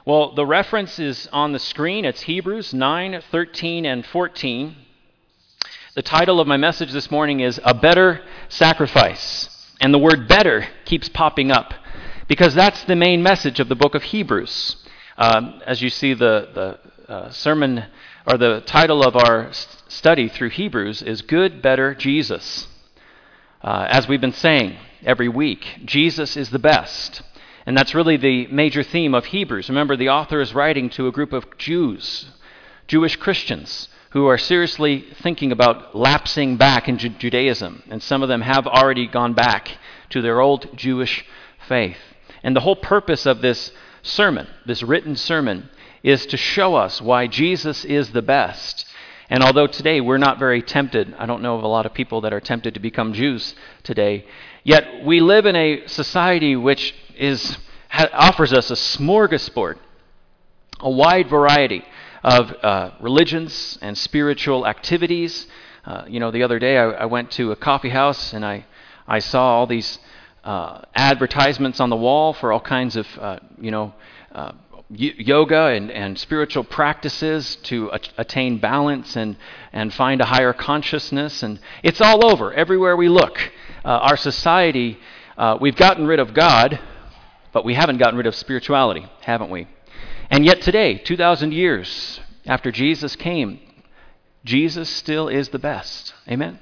Well, the reference is on the screen. It's Hebrews 9, 13, and 14. The title of my message this morning is A Better Sacrifice. And the word better keeps popping up because that's the main message of the book of Hebrews. As you see, the sermon or the title of our study through Hebrews is Good, Better, Jesus. As we've been saying every week, Jesus is the best. And that's really the major theme of Hebrews. Remember, the author is writing to a group of Jewish Christians, who are seriously thinking about lapsing back into Judaism. And some of them have already gone back to their old Jewish faith. And the whole purpose of this sermon, this written sermon, is to show us why Jesus is the best. And although today we're not very tempted, I don't know of a lot of people that are tempted to become Jews today, yet we live in a society which offers us a smorgasbord, a wide variety of religions and spiritual activities. The other day I went to a coffee house and I saw all these advertisements on the wall for all kinds of yoga and spiritual practices to attain balance and find a higher consciousness. And it's all over, everywhere we look. Our society, we've gotten rid of God, but we haven't gotten rid of spirituality, haven't we? And yet today, 2,000 years after Jesus came, Jesus still is the best. Amen?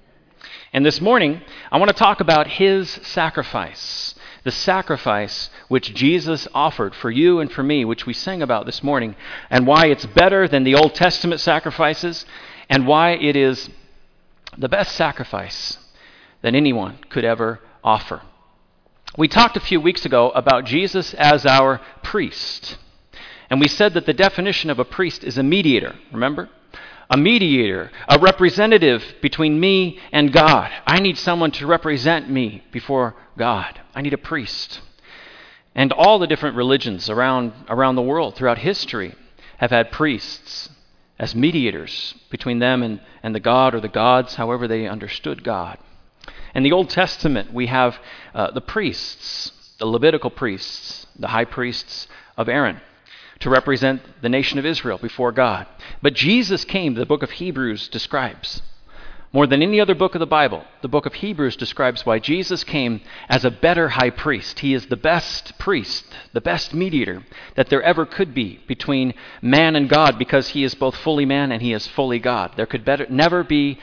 And this morning, I want to talk about his sacrifice, the sacrifice which Jesus offered for you and for me, which we sang about this morning, and why it's better than the Old Testament sacrifices, and why it is the best sacrifice that anyone could ever offer. We talked a few weeks ago about Jesus as our priest. And we said that the definition of a priest is a mediator, remember? A mediator, a representative between me and God. I need someone to represent me before God. I need a priest. And all the different religions around the world throughout history have had priests as mediators between them and the God or the gods, however they understood God. In the Old Testament, we have the priests, the Levitical priests, the high priests of Aaron, to represent the nation of Israel before God. But Jesus came, the book of Hebrews describes. More than any other book of the Bible, the book of Hebrews describes why Jesus came as a better high priest. He is the best priest, the best mediator that there ever could be between man and God, because he is both fully man and he is fully God. There could never be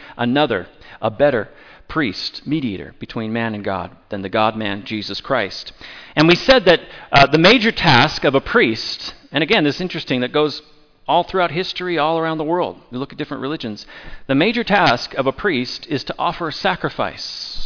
a better priest, mediator between man and God than the God-man, Jesus Christ. And we said that the major task of a priest, and again, this is interesting, that goes all throughout history, all around the world. We look at different religions. The major task of a priest is to offer sacrifices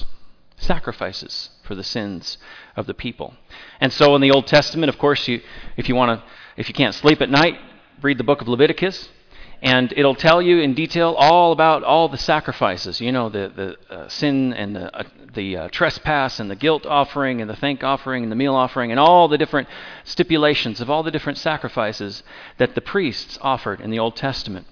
for the sins of the people. And so in the Old Testament, of course, if you can't sleep at night, read the book of Leviticus. And it'll tell you in detail all about all the sacrifices, the sin and the trespass and the guilt offering and the thank offering and the meal offering and all the different stipulations of all the different sacrifices that the priests offered in the Old Testament.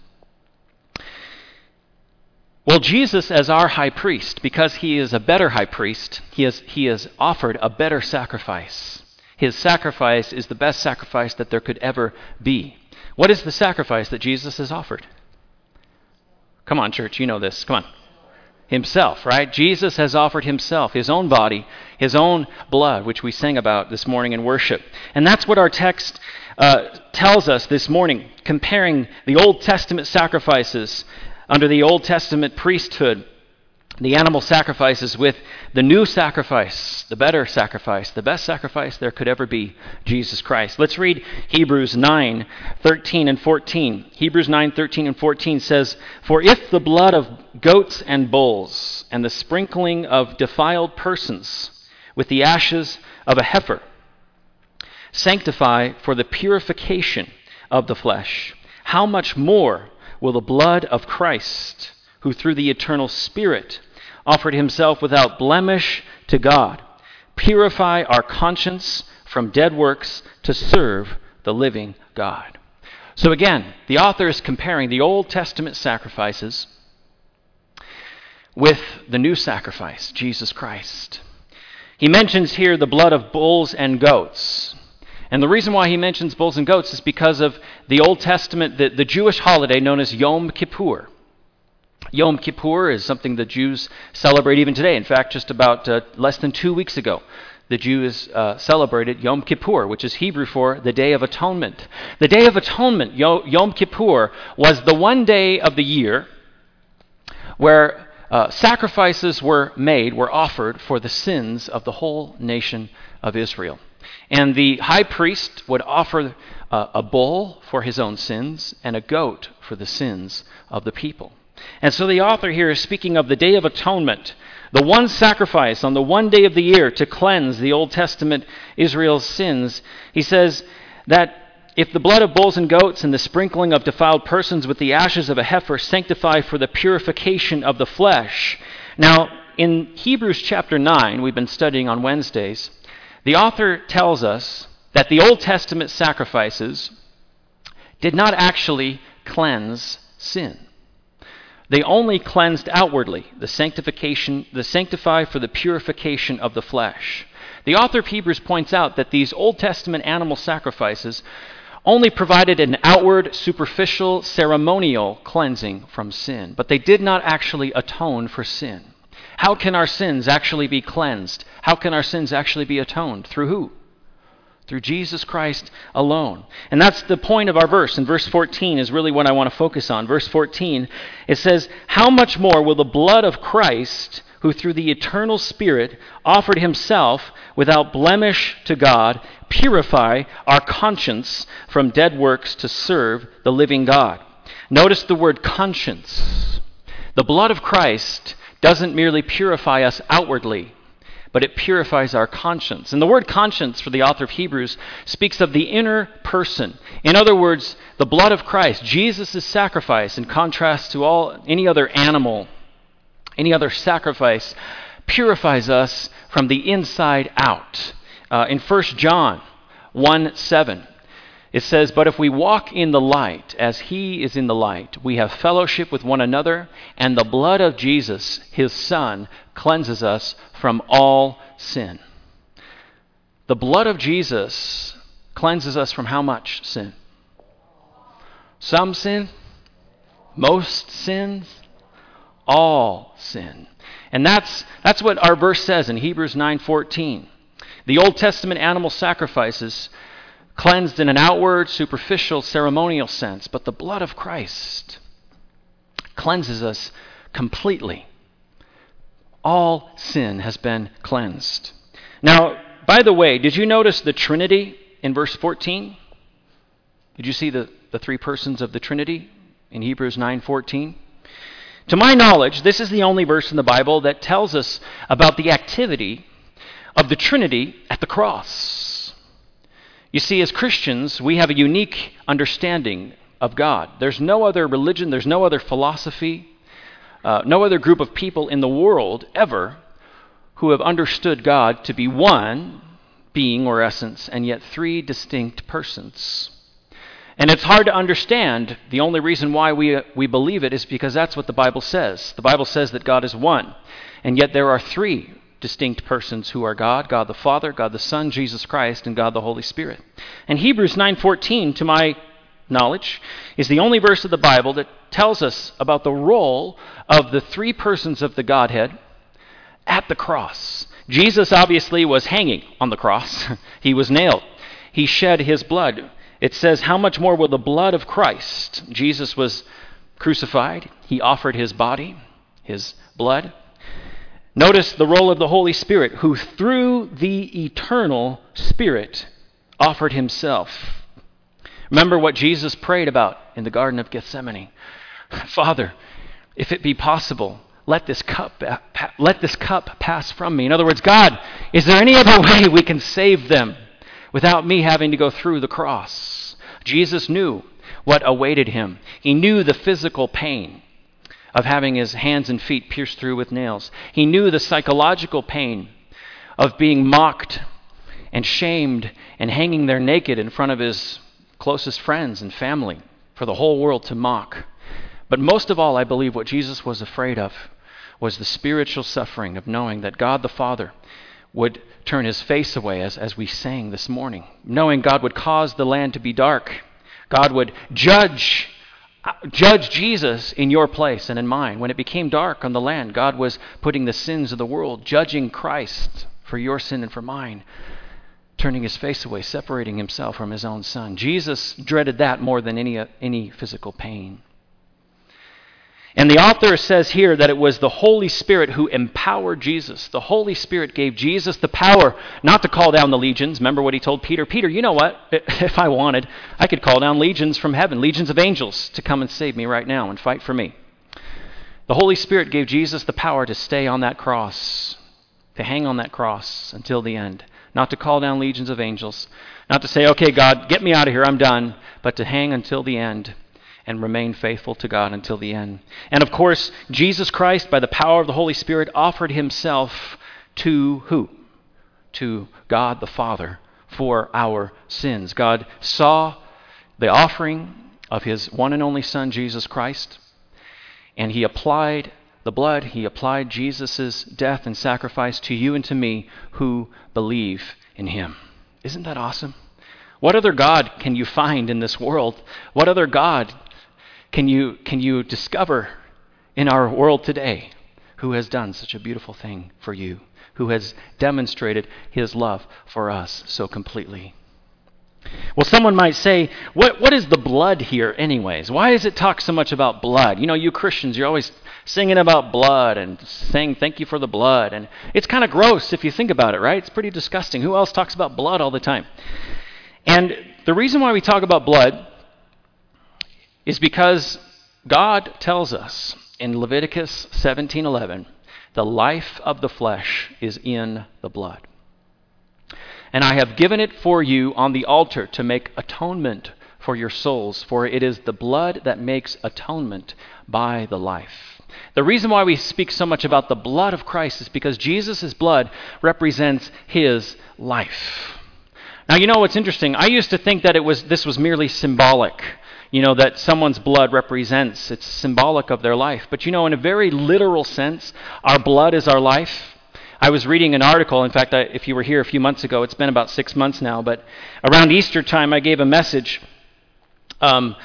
Well, Jesus as our high priest, because he is a better high priest, he has offered a better sacrifice. His sacrifice is the best sacrifice that there could ever be. What is the sacrifice that Jesus has offered? Come on, church, you know this. Come on. Himself, right? Jesus has offered himself, his own body, his own blood, which we sang about this morning in worship. And that's what our text tells us this morning, comparing the Old Testament sacrifices under the Old Testament priesthood, the animal sacrifices, with the new sacrifice, the better sacrifice, the best sacrifice there could ever be, Jesus Christ. Let's read Hebrews 9, 13 and 14. Hebrews 9, 13 and 14 says, "For if the blood of goats and bulls and the sprinkling of defiled persons with the ashes of a heifer sanctify for the purification of the flesh, how much more will the blood of Christ, who through the eternal Spirit offered himself without blemish to God, purify our conscience from dead works to serve the living God." So again, the author is comparing the Old Testament sacrifices with the new sacrifice, Jesus Christ. He mentions here the blood of bulls and goats. And the reason why he mentions bulls and goats is because of the Old Testament, the Jewish holiday known as Yom Kippur. Yom Kippur is something the Jews celebrate even today. In fact, just about less than 2 weeks ago, the Jews celebrated Yom Kippur, which is Hebrew for the Day of Atonement. The Day of Atonement, Yom Kippur, was the one day of the year where sacrifices were offered for the sins of the whole nation of Israel. And the high priest would offer a bull for his own sins and a goat for the sins of the people. And so the author here is speaking of the Day of Atonement, the one sacrifice on the one day of the year to cleanse the Old Testament Israel's sins. He says that if the blood of bulls and goats and the sprinkling of defiled persons with the ashes of a heifer sanctify for the purification of the flesh. Now, in Hebrews chapter 9, we've been studying on Wednesdays, the author tells us that the Old Testament sacrifices did not actually cleanse sin. They only cleansed outwardly, the sanctify for the purification of the flesh. The author of Hebrews points out that these Old Testament animal sacrifices only provided an outward, superficial, ceremonial cleansing from sin, but they did not actually atone for sin. How can our sins actually be cleansed? How can our sins actually be atoned? Through who? Through Jesus Christ alone. And that's the point of our verse. And verse 14 is really what I want to focus on. Verse 14, it says, "How much more will the blood of Christ, who through the eternal Spirit offered himself without blemish to God, purify our conscience from dead works to serve the living God?" Notice the word conscience. The blood of Christ doesn't merely purify us outwardly, but it purifies our conscience. And the word conscience for the author of Hebrews speaks of the inner person. In other words, the blood of Christ, Jesus' sacrifice, in contrast to any other animal, any other sacrifice, purifies us from the inside out. In 1 John 1:7, it says, "But if we walk in the light, as he is in the light, we have fellowship with one another, and the blood of Jesus, his Son, cleanses us from all sin." The blood of Jesus cleanses us from how much sin? Some sin? Most sins? All sin. And that's what our verse says in Hebrews 9:14. The Old Testament animal sacrifices cleansed in an outward, superficial, ceremonial sense, but the blood of Christ cleanses us completely. All sin has been cleansed. Now, by the way, did you notice the Trinity in verse 14? Did you see the three persons of the Trinity in Hebrews 9:14? To my knowledge, this is the only verse in the Bible that tells us about the activity of the Trinity at the cross. You see, as Christians, we have a unique understanding of God. There's no other religion, there's no other philosophy, no other group of people in the world ever who have understood God to be one being or essence and yet three distinct persons. And it's hard to understand. The only reason why we believe it is because that's what the Bible says. The Bible says that God is one, and yet there are three distinct persons who are God the Father, God the Son, Jesus Christ, and God the Holy Spirit. And Hebrews 9:14, to my knowledge, is the only verse of the Bible that tells us about the role of the three persons of the Godhead at the cross. Jesus obviously was hanging on the cross. He was nailed. He shed his blood. It says, "How much more will the blood of Christ?" Jesus was crucified. He offered his body, his blood. Notice the role of the Holy Spirit, who through the eternal Spirit offered himself. Remember what Jesus prayed about in the Garden of Gethsemane. "Father, if it be possible, let this cup pass from me." In other words, God, is there any other way we can save them without me having to go through the cross? Jesus knew what awaited him. He knew the physical pain of having his hands and feet pierced through with nails. He knew the psychological pain of being mocked and shamed and hanging there naked in front of his closest friends and family for the whole world to mock. But most of all, I believe what Jesus was afraid of was the spiritual suffering of knowing that God the Father would turn his face away, as we sang this morning, knowing God would cause the land to be dark. God would judge Jesus in your place and in mine. When it became dark on the land, God was putting the sins of the world, judging Christ for your sin and for mine, turning his face away, separating himself from his own son. Jesus dreaded that more than any physical pain. And the author says here that it was the Holy Spirit who empowered Jesus. The Holy Spirit gave Jesus the power not to call down the legions. Remember what he told Peter? Peter, you know what? If I wanted, I could call down legions from heaven, legions of angels to come and save me right now and fight for me. The Holy Spirit gave Jesus the power to stay on that cross, to hang on that cross until the end. Not to call down legions of angels. Not to say, okay, God, get me out of here, I'm done. But to hang until the end and remain faithful to God until the end. And of course, Jesus Christ, by the power of the Holy Spirit, offered himself to who? To God the Father for our sins. God saw the offering of his one and only Son, Jesus Christ, and he applied the blood, he applied Jesus' death and sacrifice to you and to me who believe in him. Isn't that awesome? What other God can you find in this world? What other God can you discover in our world today who has done such a beautiful thing for you, who has demonstrated his love for us so completely? Well, someone might say, what is the blood here anyways? Why does it talk so much about blood? You know, you Christians, you're always singing about blood and saying thank you for the blood. And it's kind of gross if you think about it, right? It's pretty disgusting. Who else talks about blood all the time? And the reason why we talk about blood is because God tells us in Leviticus 17:11, the life of the flesh is in the blood. And I have given it for you on the altar to make atonement for your souls, for it is the blood that makes atonement by the life. The reason why we speak so much about the blood of Christ is because Jesus' blood represents his life. Now, you know what's interesting? I used to think that this was merely symbolic, that someone's blood represents, it's symbolic of their life. But in a very literal sense, our blood is our life. I was reading an article, in fact, if you were here a few months ago, it's been about 6 months now, but around Easter time I gave a message on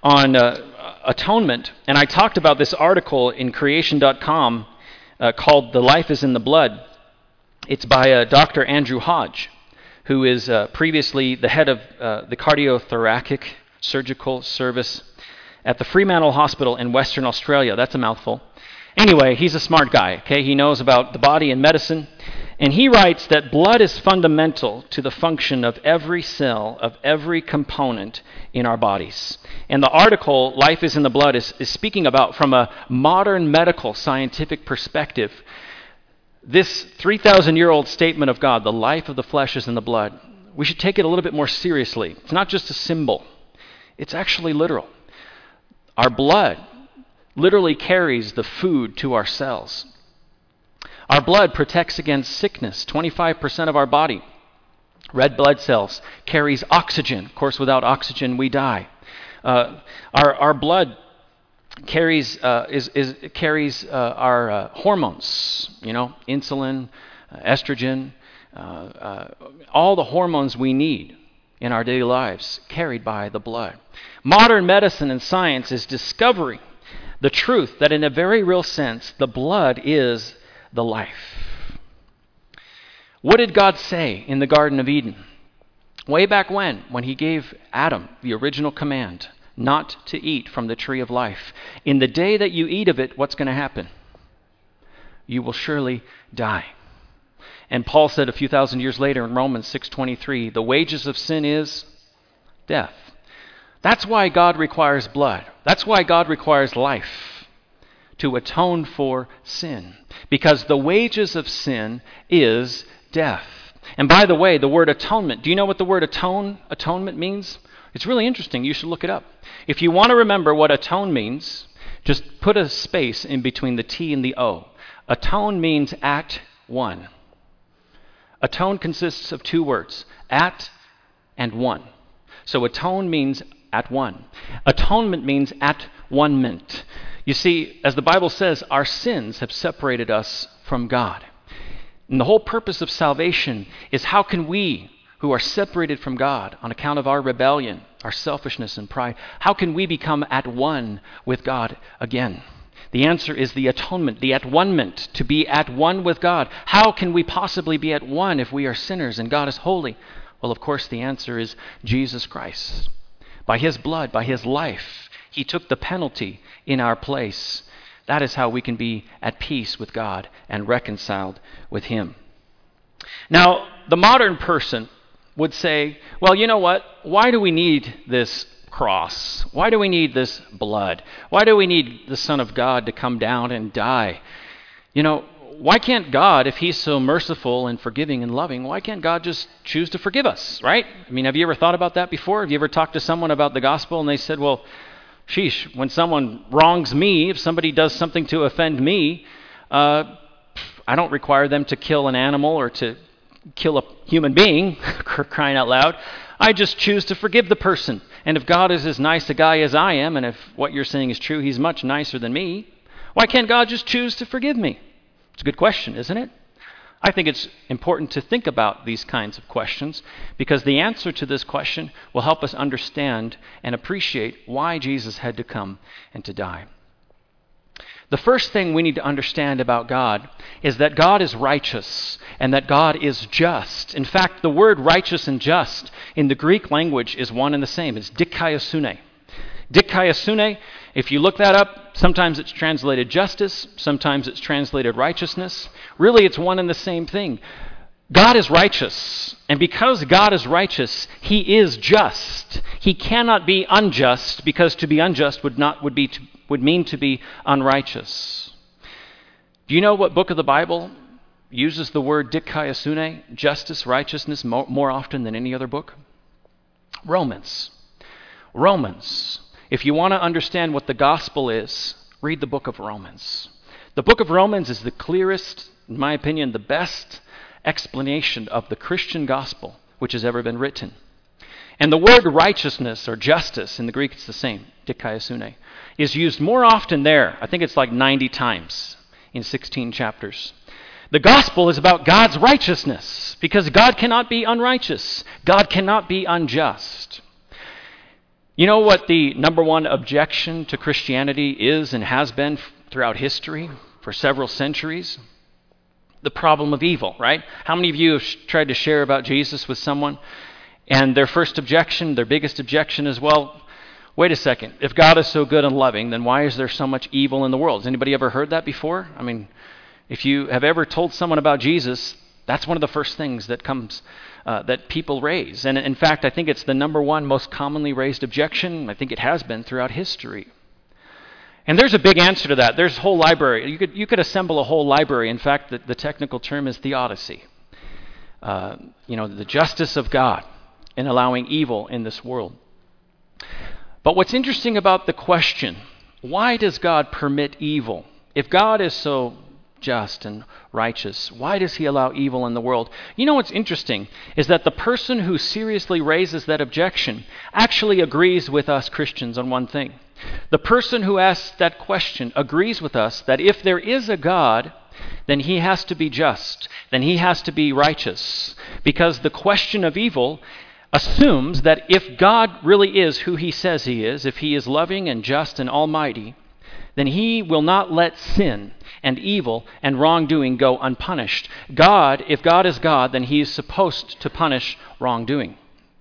atonement, and I talked about this article in creation.com called The Life is in the Blood. It's by Dr. Andrew Hodge, who is previously the head of the cardiothoracic surgical service at the Fremantle Hospital in Western Australia. That's a mouthful. Anyway, he's a smart guy, okay? He knows about the body and medicine. And he writes that blood is fundamental to the function of every cell, of every component in our bodies. And the article, Life is in the Blood, is speaking about, from a modern medical scientific perspective, this 3,000-year-old statement of God, the life of the flesh is in the blood. We should take it a little bit more seriously. It's not just a symbol. It's actually literal. Our blood literally carries the food to our cells. Our blood protects against sickness. 25% of our body, red blood cells, carries oxygen. Of course, without oxygen, we die. Our blood carries our hormones. Insulin, estrogen, all the hormones we need in our daily lives, carried by the blood. Modern medicine and science is discovering the truth that in a very real sense, the blood is the life. What did God say in the Garden of Eden? Way back when he gave Adam the original command not to eat from the tree of life. In the day that you eat of it, what's going to happen? You will surely die. And Paul said a few thousand years later in Romans 6:23, the wages of sin is death. That's why God requires blood. That's why God requires life, to atone for sin. Because the wages of sin is death. And by the way, the word atonement, do you know what the word atonement means? It's really interesting. You should look it up. If you want to remember what atone means, just put a space in between the T and the O. Atone means at one. Atone consists of two words, at and one. So atone means at one. Atonement means at one ment. You see, as the Bible says, our sins have separated us from God. And the whole purpose of salvation is how can we, who are separated from God on account of our rebellion, our selfishness and pride, how can we become at one with God again? The answer is the atonement, the at-one-ment, to be at one with God. How can we possibly be at one if we are sinners and God is holy? Well, of course, the answer is Jesus Christ. By his blood, by his life, he took the penalty in our place. That is how we can be at peace with God and reconciled with him. Now, the modern person would say, well, you know what? Why do we need this cross? Why do we need this blood? Why do we need the Son of God to come down and die? You know, why can't God, if he's so merciful and forgiving and loving, why can't God just choose to forgive us, right? I mean, have you ever thought about that before? Have you ever talked to someone about the gospel and they said, well, sheesh, when someone wrongs me, if somebody does something to offend me, I don't require them to kill an animal or to kill a human being, crying out loud. I just choose to forgive the person. And if God is as nice a guy as I am, and if what you're saying is true, he's much nicer than me, why can't God just choose to forgive me? It's a good question, isn't it? I think it's important to think about these kinds of questions because the answer to this question will help us understand and appreciate why Jesus had to come and to die. The first thing we need to understand about God is that God is righteous and that God is just. In fact, the word righteous and just in the Greek language is one and the same. It's dikaiosune. Dikaiosune, if you look that up, sometimes it's translated justice, sometimes it's translated righteousness. Really, it's one and the same thing. God is righteous, and because God is righteous, he is just. He cannot be unjust, because to be unjust would mean to be unrighteous. Do you know what book of the Bible uses the word dikaiosune, justice, righteousness, more often than any other book? Romans. If you want to understand what the gospel is, read the book of Romans. The book of Romans is the clearest, in my opinion, the best explanation of the Christian gospel which has ever been written. And the word righteousness or justice, in the Greek it's the same, dikaiosune, is used more often there. I think it's like 90 times in 16 chapters. The gospel is about God's righteousness because God cannot be unrighteous. God cannot be unjust. You know what the number one objection to Christianity is and has been throughout history for several centuries? The problem of evil, right? How many of you have tried to share about Jesus with someone and their first objection, their biggest objection is, well, wait a second, if God is so good and loving, then why is there so much evil in the world? Has anybody ever heard that before? I mean, if you have ever told someone about Jesus, that's one of the first things that comes that people raise. And in fact, I think it's the number one most commonly raised objection. I think it has been throughout history. And there's a big answer to that. There's a whole library. You could assemble a whole library. In fact, the technical term is theodicy. The justice of God in allowing evil in this world. But what's interesting about the question, why does God permit evil? If God is so just and righteous, why does he allow evil in the world? You know what's interesting is that the person who seriously raises that objection actually agrees with us Christians on one thing. The person who asks that question agrees with us that if there is a God, then he has to be just, then he has to be righteous, because the question of evil assumes that if God really is who he says he is, if he is loving and just and almighty, then he will not let sin and evil and wrongdoing go unpunished. If God is God, then he is supposed to punish wrongdoing.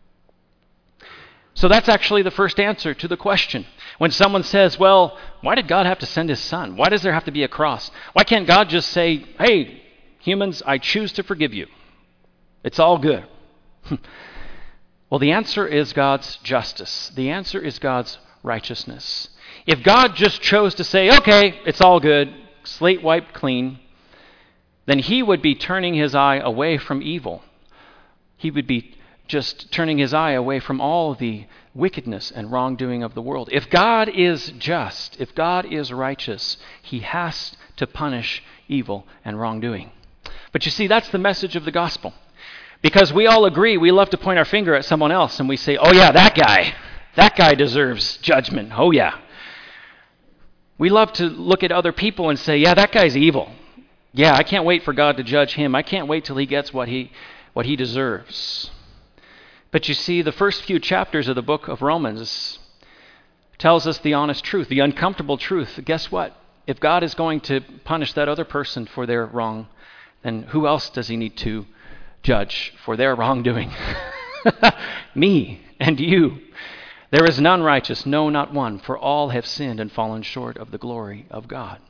So that's actually the first answer to the question. When someone says, well, why did God have to send his son? Why does there have to be a cross? Why can't God just say, hey, humans, I choose to forgive you. It's all good. Well, the answer is God's justice. The answer is God's righteousness. If God just chose to say, okay, it's all good, slate wiped clean, then he would be turning his eye away from evil. He would be just turning his eye away from all the wickedness and wrongdoing of the world. If God is just, if God is righteous, he has to punish evil and wrongdoing. But you see, that's the message of the gospel. Because we all agree, we love to point our finger at someone else and we say, oh yeah, that guy deserves judgment. Oh yeah. We love to look at other people and say, yeah, that guy's evil. Yeah, I can't wait for God to judge him. I can't wait till he gets what he deserves. But you see, the first few chapters of the book of Romans tells us the honest truth, the uncomfortable truth. Guess what? If God is going to punish that other person for their wrong, then who else does he need to judge for their wrongdoing? Me and you. There is none righteous, no, not one, for all have sinned and fallen short of the glory of God.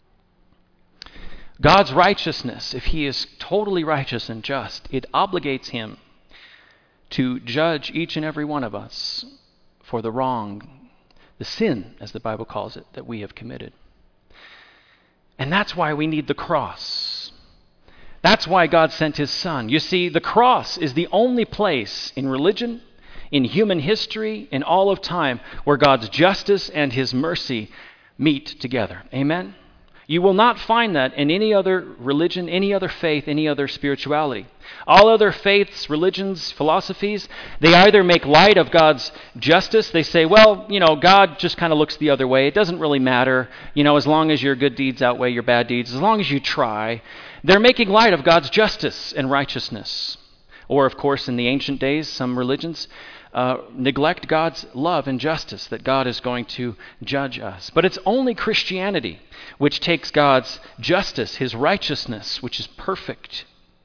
God's righteousness, if he is totally righteous and just, it obligates him to judge each and every one of us for the wrong, the sin, as the Bible calls it, that we have committed. And that's why we need the cross. That's why God sent his Son. You see, the cross is the only place in religion, in human history, in all of time, where God's justice and his mercy meet together. Amen? You will not find that in any other religion, any other faith, any other spirituality. All other faiths, religions, philosophies, they either make light of God's justice. They say, well, God just kind of looks the other way. It doesn't really matter, as long as your good deeds outweigh your bad deeds, as long as you try. They're making light of God's justice and righteousness. Or, of course, in the ancient days, some religions neglect God's love and justice, that God is going to judge us. But it's only Christianity which takes God's justice, his righteousness, which is perfect,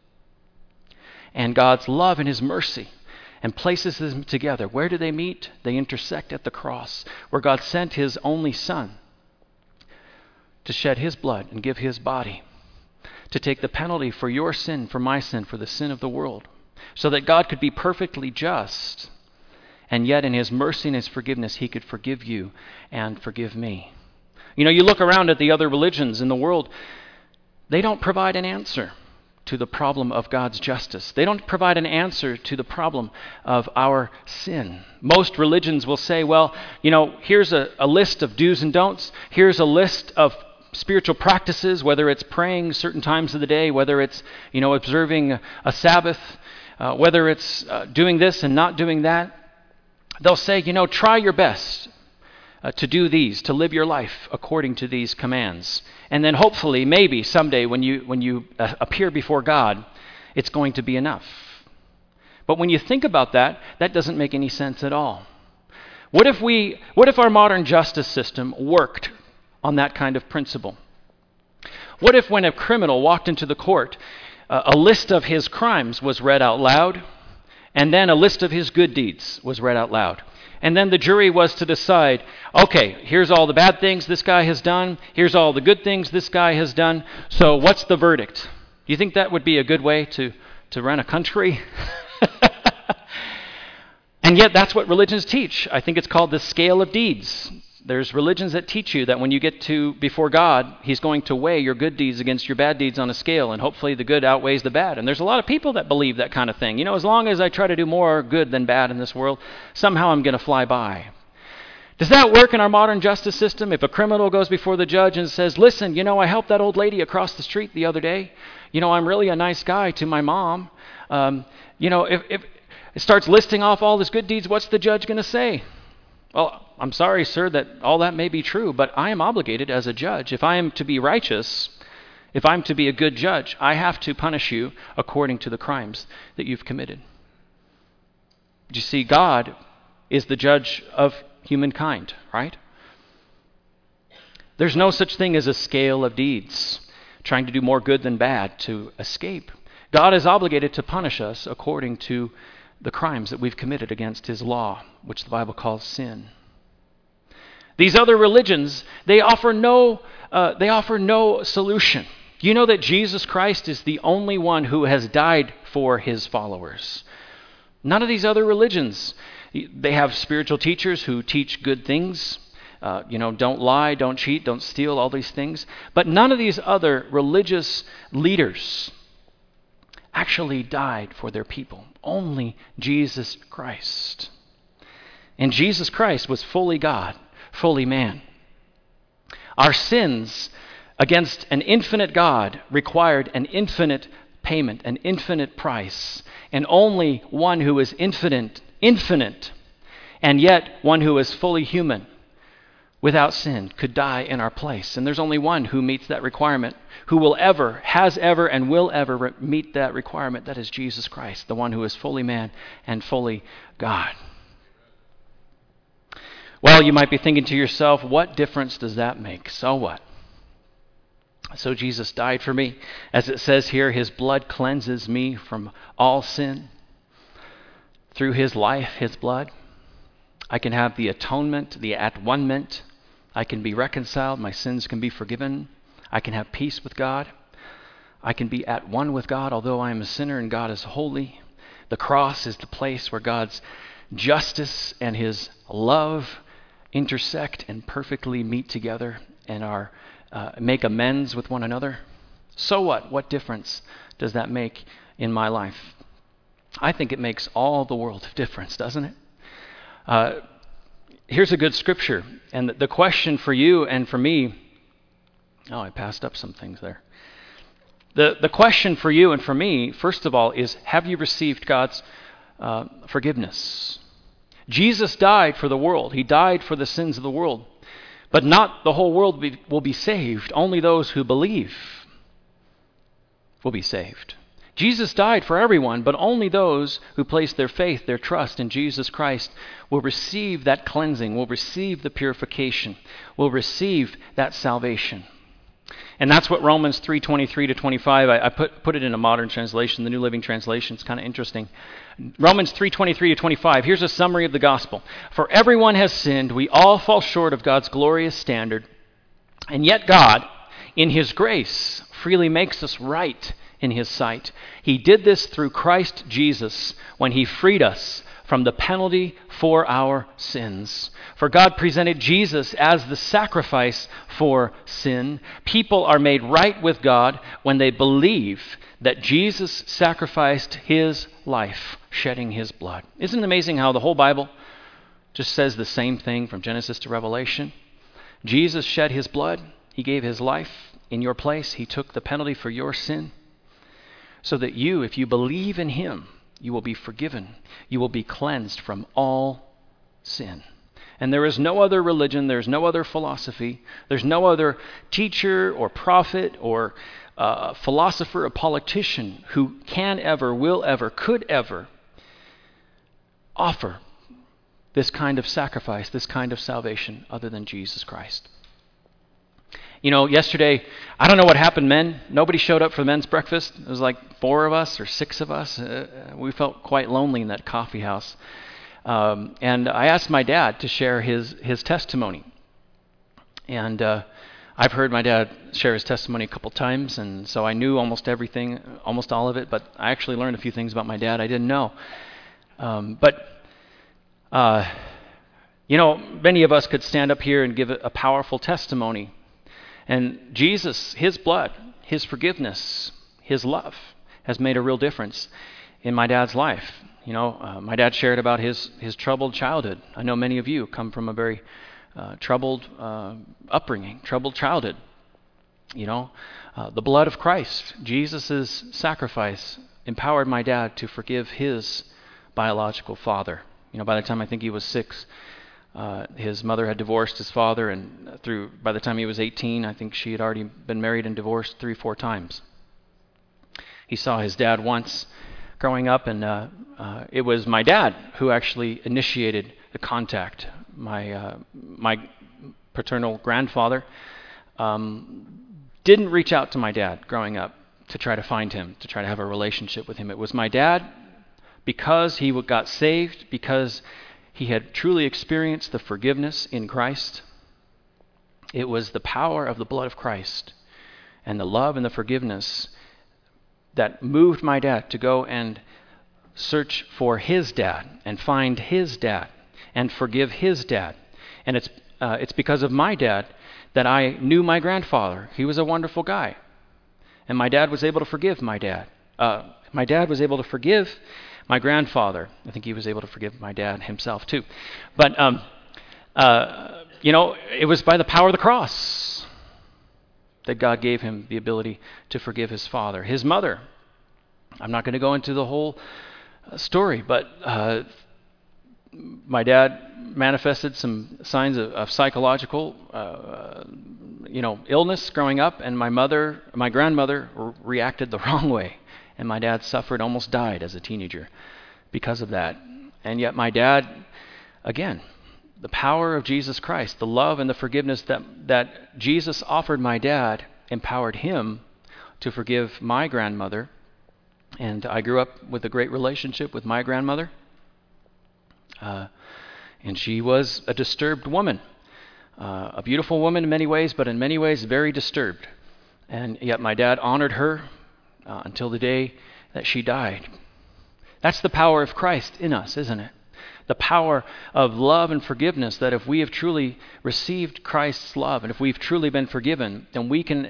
and God's love and his mercy, and places them together. Where do they meet? They intersect at the cross, where God sent his only Son to shed his blood and give his body, to take the penalty for your sin, for my sin, for the sin of the world, so that God could be perfectly just, and yet in his mercy and his forgiveness, he could forgive you and forgive me. You look around at the other religions in the world, they don't provide an answer to the problem of God's justice. They don't provide an answer to the problem of our sin. Most religions will say, well, here's a list of do's and don'ts. Here's a list of spiritual practices, whether it's praying certain times of the day, whether it's, observing a Sabbath, whether it's doing this and not doing that. They'll say, try your best to do these, to live your life according to these commands. And then hopefully, maybe someday when you appear before God, it's going to be enough. But when you think about that, that doesn't make any sense at all. What if our modern justice system worked on that kind of principle? What if when a criminal walked into the court, a list of his crimes was read out loud, and then a list of his good deeds was read out loud? And then the jury was to decide, okay, here's all the bad things this guy has done. Here's all the good things this guy has done. So what's the verdict? Do you think that would be a good way to run a country? And yet that's what religions teach. I think it's called the scale of deeds. There's religions that teach you that when you get to before God, he's going to weigh your good deeds against your bad deeds on a scale, and hopefully the good outweighs the bad. And there's a lot of people that believe that kind of thing. As long as I try to do more good than bad in this world, somehow I'm going to fly by. Does that work in our modern justice system? If a criminal goes before the judge and says, listen, I helped that old lady across the street the other day. I'm really a nice guy to my mom. If it starts listing off all his good deeds, what's the judge going to say? Well, I'm sorry, sir, that all that may be true, but I am obligated as a judge. If I am to be righteous, if I'm to be a good judge, I have to punish you according to the crimes that you've committed. You see, God is the judge of humankind, right? There's no such thing as a scale of deeds, trying to do more good than bad to escape. God is obligated to punish us according to the crimes that we've committed against his law, which the Bible calls sin. These other religions, they offer no solution. Do you know that Jesus Christ is the only one who has died for his followers? None of these other religions, they have spiritual teachers who teach good things. Don't lie, don't cheat, don't steal, all these things. But none of these other religious leaders actually died for their people. Only Jesus Christ. And Jesus Christ was fully God, fully man. Our sins against an infinite God required an infinite payment, an infinite price, and only one who is infinite, and yet one who is fully human without sin could die in our place. And there's only one who meets that requirement, who has ever, and will ever meet that requirement. That is Jesus Christ, the one who is fully man and fully God. Well, you might be thinking to yourself, what difference does that make? So what? So Jesus died for me. As it says here, his blood cleanses me from all sin. Through his life, his blood, I can have the atonement, the at-one-ment. I can be reconciled. My sins can be forgiven. I can have peace with God. I can be at one with God, although I am a sinner and God is holy. The cross is the place where God's justice and his love intersect and perfectly meet together and make amends with one another. So what? What difference does that make in my life? I think it makes all the world of difference, doesn't it? Here's a good scripture, and the question for you and for me, I passed up some things there. The question for you and for me, first of all, is have you received God's forgiveness? Jesus died for the world. He died for the sins of the world. But not the whole world will be saved. Only those who believe will be saved. Jesus died for everyone, but only those who place their faith, their trust in Jesus Christ will receive that cleansing, will receive the purification, will receive that salvation. And that's what Romans 3:23 to 25, I put it in a modern translation, the New Living Translation. It's kind of interesting. Romans 3:23 to 25, here's a summary of the gospel. For everyone has sinned, we all fall short of God's glorious standard, and yet God, in his grace, freely makes us right in his sight. He did this through Christ Jesus when he freed us from the penalty for our sins. For God presented Jesus as the sacrifice for sin. People are made right with God when they believe that Jesus sacrificed his life, shedding his blood. Isn't it amazing how the whole Bible just says the same thing from Genesis to Revelation? Jesus shed his blood. He gave his life in your place. He took the penalty for your sin so that you, if you believe in him, you will be forgiven. You will be cleansed from all sin. And there is no other religion, there's no other philosophy, there's no other teacher or prophet or philosopher or politician who can ever, will ever, could ever offer this kind of sacrifice, this kind of salvation other than Jesus Christ. You know, yesterday, I don't know what happened, men. Nobody showed up for the men's breakfast. It was like 4 of us or 6 of us. We felt quite lonely in that coffee house. And I asked my dad to share his testimony. And I've heard my dad share his testimony a couple times, and so I knew almost everything, almost all of it, but I actually learned a few things about my dad I didn't know. You know, many of us could stand up here and give a powerful testimony. And Jesus, his blood, his forgiveness, his love has made a real difference in my dad's life. You know, my dad shared about his troubled childhood. I know many of you come from a very troubled upbringing, troubled childhood. You know, the blood of Christ, Jesus' sacrifice, empowered my dad to forgive his biological father. You know, by the time I think he was 6, his mother had divorced his father, and by the time he was 18, I think she had already been married and divorced 3-4 times. He saw his dad once growing up, and it was my dad who actually initiated the contact. My paternal grandfather didn't reach out to my dad growing up to try to find him, to try to have a relationship with him. It was my dad, because he got saved, because he had truly experienced the forgiveness in Christ. It was the power of the blood of Christ and the love and the forgiveness that moved my dad to go and search for his dad and find his dad and forgive his dad. And it's because of my dad that I knew my grandfather. He was a wonderful guy. And my dad was able to forgive my dad. My dad was able to forgive my grandfather. I think he was able to forgive my dad himself too. But, you know, it was by the power of the cross that God gave him the ability to forgive his father. His mother, I'm not going to go into the whole story, but my dad manifested some signs of psychological, illness growing up, and my grandmother reacted the wrong way, and my dad suffered, almost died as a teenager because of that. And yet my dad, again, the power of Jesus Christ, the love and the forgiveness that Jesus offered my dad empowered him to forgive my grandmother. And I grew up with a great relationship with my grandmother. And she was a disturbed woman, a beautiful woman in many ways, but in many ways very disturbed. And yet my dad honored her until the day that she died. That's the power of Christ in us, isn't it? The power of love and forgiveness, that if we have truly received Christ's love and if we've truly been forgiven, then we can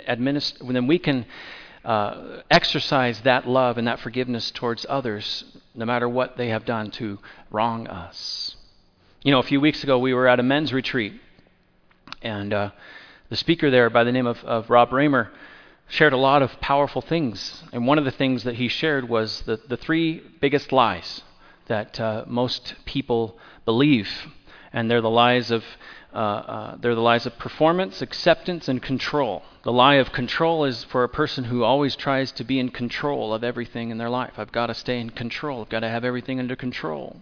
exercise that love and that forgiveness towards others, no matter what they have done to wrong us. A few weeks ago we were at a men's retreat, and the speaker there, by the name of Rob Raymer, shared a lot of powerful things. And one of the things that he shared was the three biggest lies that most people believe, and they're the lies of performance, acceptance, and control. The lie of control is for a person who always tries to be in control of everything in their life. I've got to stay in control. I've got to have everything under control.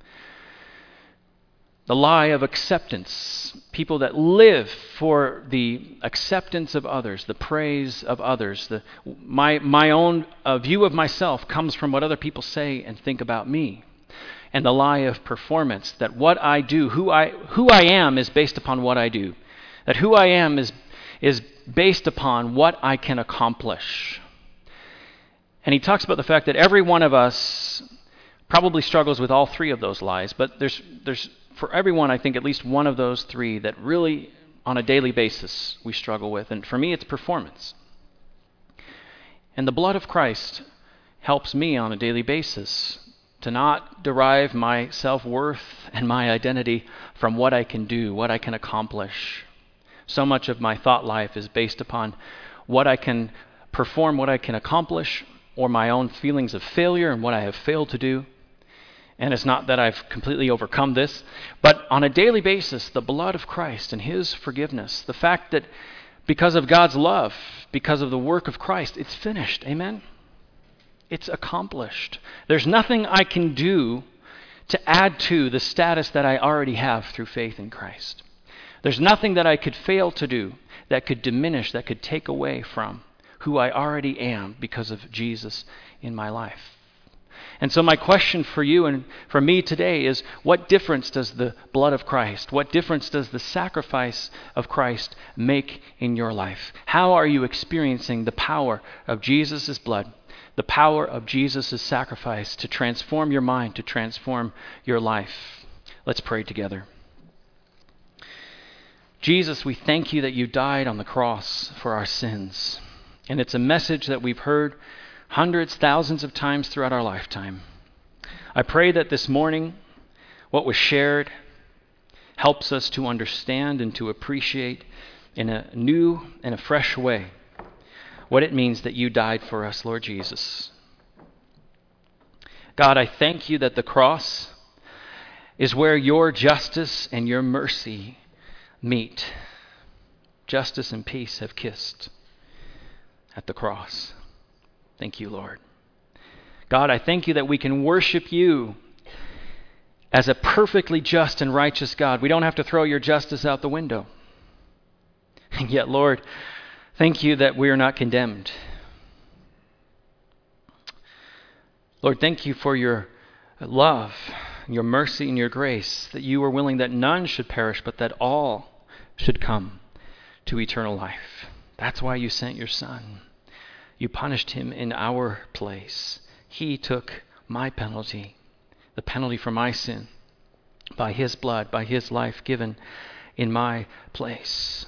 The lie of acceptance. People that live for the acceptance of others, the praise of others. My own view of myself comes from what other people say and think about me. And the lie of performance, that what I do, who I am is based upon what I do. That who I am is based upon what I can accomplish. And he talks about the fact that every one of us probably struggles with all three of those lies, but there's for everyone, I think, at least one of those three that really, on a daily basis, we struggle with. And for me, it's performance. And the blood of Christ helps me on a daily basis to not derive my self-worth and my identity from what I can do, what I can accomplish. So much of my thought life is based upon what I can perform, what I can accomplish, or my own feelings of failure and what I have failed to do. And it's not that I've completely overcome this, but on a daily basis, the blood of Christ and His forgiveness, the fact that because of God's love, because of the work of Christ, it's finished. Amen? It's accomplished. There's nothing I can do to add to the status that I already have through faith in Christ. There's nothing that I could fail to do that could diminish, that could take away from who I already am because of Jesus in my life. And so my question for you and for me today is, what difference does the blood of Christ, what difference does the sacrifice of Christ make in your life? How are you experiencing the power of Jesus' blood, the power of Jesus' sacrifice to transform your mind, to transform your life? Let's pray together. Jesus, we thank you that you died on the cross for our sins. And it's a message that we've heard hundreds, thousands of times throughout our lifetime. I pray that this morning, what was shared helps us to understand and to appreciate in a new and a fresh way what it means that you died for us, Lord Jesus. God, I thank you that the cross is where your justice and your mercy meet. Justice and peace have kissed at the cross. Thank you, Lord. God, I thank you that we can worship you as a perfectly just and righteous God. We don't have to throw your justice out the window. And yet, Lord, thank you that we are not condemned. Lord, thank you for your love, your mercy, and your grace, that you are willing that none should perish, but that all should come to eternal life. That's why you sent your Son. You punished him in our place. He took my penalty, the penalty for my sin, by his blood, by his life given in my place.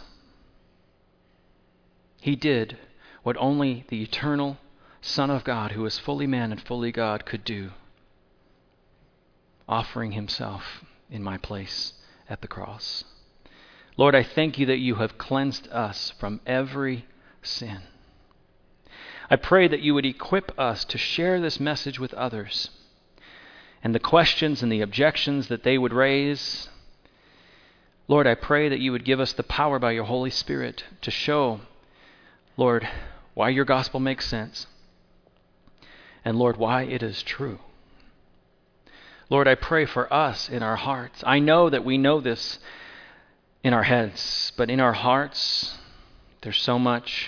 He did what only the eternal Son of God, who is fully man and fully God, could do, offering himself in my place at the cross. Lord, I thank you that you have cleansed us from every sin. I pray that you would equip us to share this message with others and the questions and the objections that they would raise. Lord, I pray that you would give us the power by your Holy Spirit to show, Lord, why your gospel makes sense, and Lord, why it is true. Lord, I pray for us in our hearts. I know that we know this in our heads, but in our hearts, there's so much.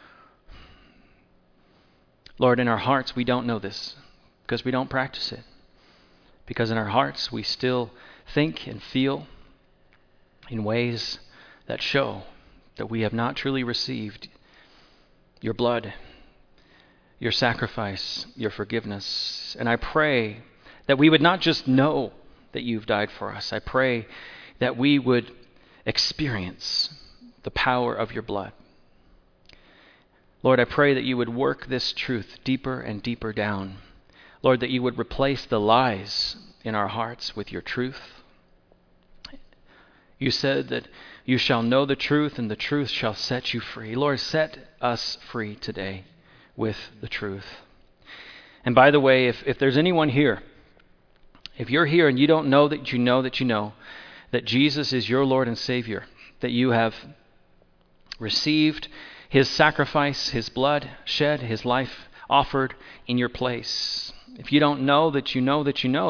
Lord, in our hearts, we don't know this because we don't practice it. Because in our hearts, we still think and feel in ways that show that we have not truly received your blood, your sacrifice, your forgiveness. And I pray that we would not just know that you've died for us. I pray that we would experience the power of your blood. Lord, I pray that you would work this truth deeper and deeper down. Lord, that you would replace the lies in our hearts with your truth. You said that you shall know the truth, and the truth shall set you free. Lord, set us free today with the truth. And by the way, if there's anyone here, if you're here and you don't know that you know that you know that Jesus is your Lord and Savior, that you have received his sacrifice, his blood shed, his life offered in your place. If you don't know that you know that you know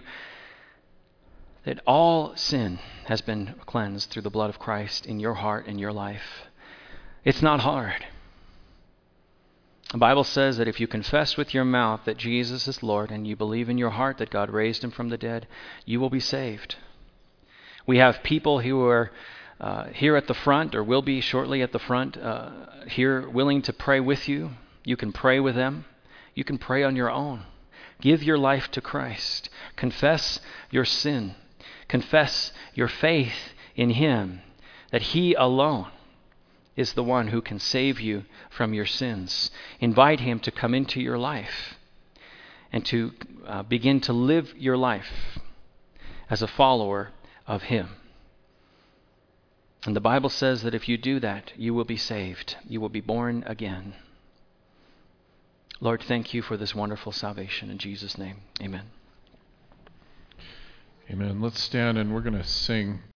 that all sin has been cleansed through the blood of Christ in your heart and your life, it's not hard. The Bible says that if you confess with your mouth that Jesus is Lord and you believe in your heart that God raised him from the dead, you will be saved. We have people who are here at the front, or will be shortly at the front, here willing to pray with you. You can pray with them. You can pray on your own. Give your life to Christ. Confess your sin. Confess your faith in him, that he alone is the one who can save you from your sins. Invite him to come into your life and to begin to live your life as a follower of him. And the Bible says that if you do that, you will be saved. You will be born again. Lord, thank you for this wonderful salvation. In Jesus' name, amen. Amen. Let's stand and we're going to sing.